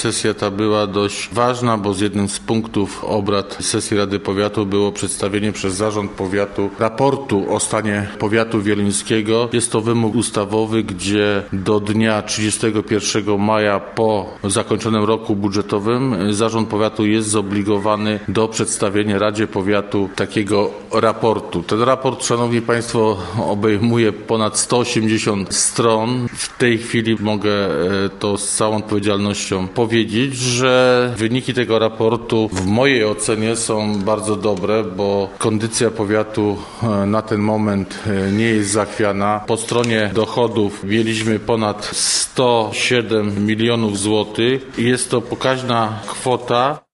sesja ta była dość ważna, bo z jednym z punktów obrad sesji Rady Powiatu było przedstawienie przez Zarząd Powiatu raportu o stanie powiatu wieluńskiego. Jest to wymóg ustawowy, gdzie do dnia 31 maja po zakończonym roku budżetowym Zarząd Powiatu jest zobligowany do przedstawienia Radzie Powiatu takiego raportu. Ten raport, szanowni państwo, obejmuje ponad 180 stron. W tej chwili mogę to z całą odpowiedzialnością powiedzieć, że wyniki tego raportu w mojej ocenie są bardzo dobre, bo kondycja powiatu na ten moment nie jest zachwiana. Po stronie dochodów mieliśmy ponad 107 milionów złotych i jest to pokaźna kwota.